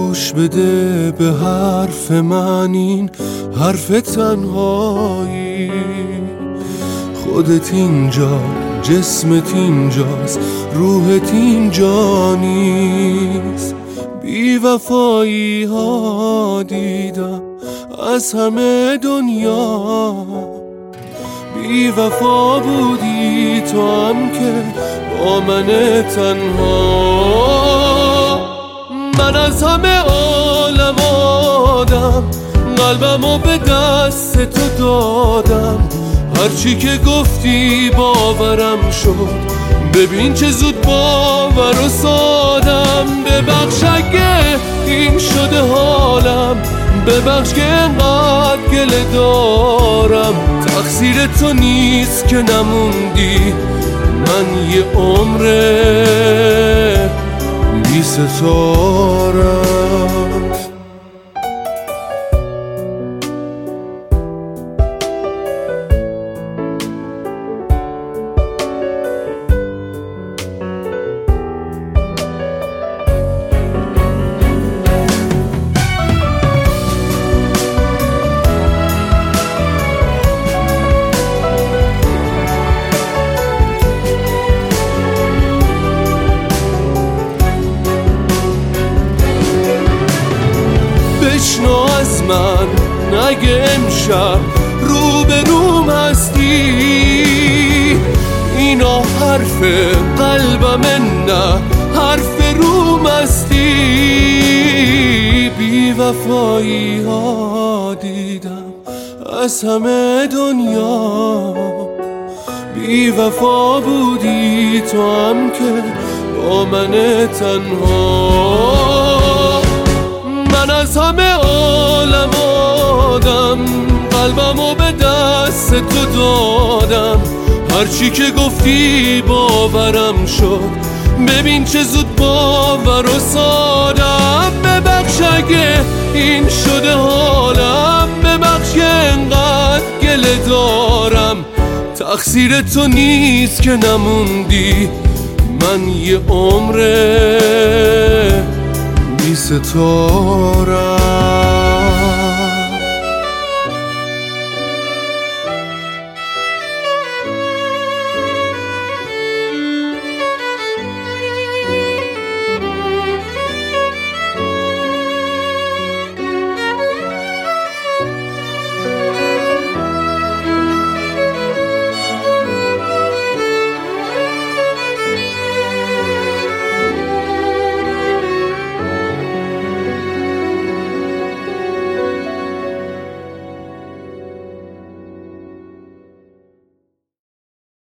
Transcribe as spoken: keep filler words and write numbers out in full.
گوش بده به حرف من، این حرف تنهایی. خودت اینجا، جسمت اینجاست، روحت اینجا نیست. بی وفایی ها دیدم از همه دنیا، بی وفا بودی تو هم که با من تنها. من از همه عالم آدم، قلبمو به دست تو دادم. هرچی که گفتی باورم شد، ببین چه زود باور و سادم. ببخش اگه این شده حالم، ببخش که انقدر گله دارم. تقصیر تو نیست که نموندی، من یه عمره بی ستارم. بشنو از من نگه امشب رو به روم هستی. اینا حرف قلبم نه حرف روم هستی. بی وفایی ها دیدم از همه دنیا، بی وفا بودی تو هم که با من تنها. من از همه عالم آدم، قلبمو به دست تو دادم. هرچی که گفتی باورم شد، ببین چه زود باور و سادم. ببخش اگه این شده حالم، ببخش که انقدر گله دارم. تقصیر تو نیست که نموندی، من یه عمره بی ستارم.